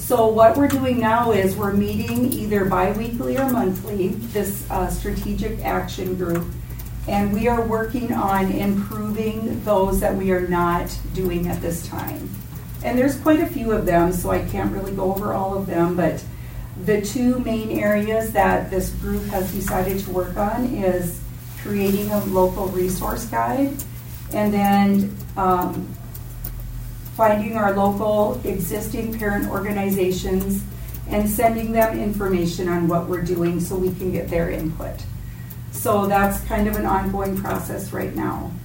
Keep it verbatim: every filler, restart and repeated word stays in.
So what we're doing now is we're meeting either bi-weekly or monthly, this uh, strategic action group, and we are working on improving those that we are not doing at this time. And there's quite a few of them, so I can't really go over all of them, but the two main areas that this group has decided to work on is creating a local resource guide, and then um, finding our local existing parent organizations and sending them information on what we're doing so we can get their input. So that's kind of an ongoing process right now.